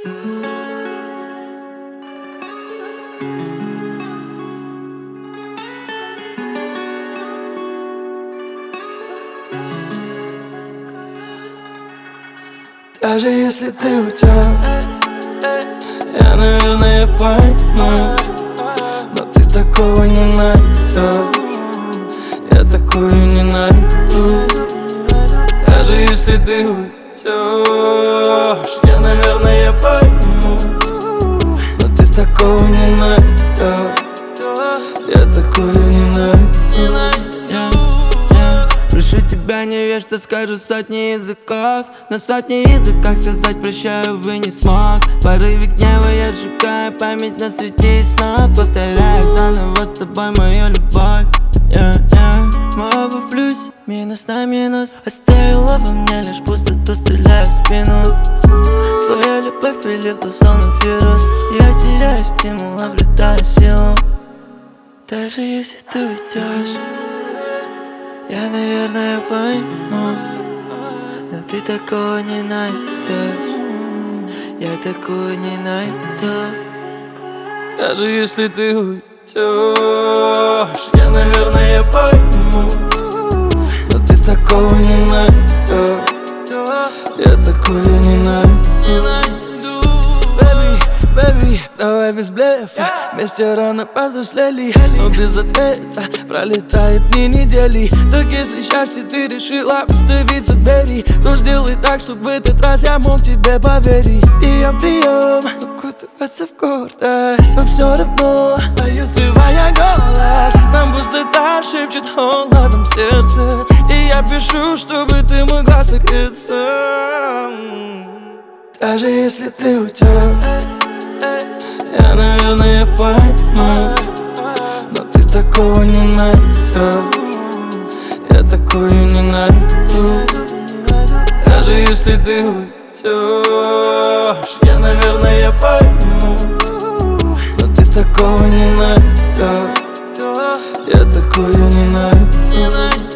Даже если ты уйдешь, я, наверное, пойму, но ты такого не найдешь, я такую не найду. Даже если ты уйдешь, я, наверное, пойму, но ты такого не найдешь, я такую не найду. Прошу тебя, не верь, что скажу сотни языков. На сотни языках сказать прощаю, увы, не смог. В порыве гнева я сжигаю память на среди снов. Повторяю заново с тобой мою любовь. Мы оба в плюсе, минус на минус. Оставила во мне лишь пустоту, стреляю в спину. Твоя любовь прилипла словно вирус. Я теряю стимул, обретаю силу. Даже если ты уйдешь, я, наверное, пойму, но ты такого не найдешь, я такую не найду. Даже если ты уйдешь, я, наверное, пойму, но ты такого не найдешь, я такую не найду. Baby, давай без блефа, вместе рано повзрослели, но без ответа пролетают дни, недели. Так если счастье ты решила выставить за двери, то сделай так, чтобы в этот раз я мог тебе поверить. И я прием, укутываться в гордость, но все равно пою, срывая голос. Нам пустота шепчет холодом сердце, и я пишу, чтобы ты могла согреться. Даже если ты уйдешь, я, наверное, пойму, но ты такого не найдешь, я такую не найду. Даже если ты уйдешь, я, наверное, пойму, но ты такого не найдешь, я такую не найду.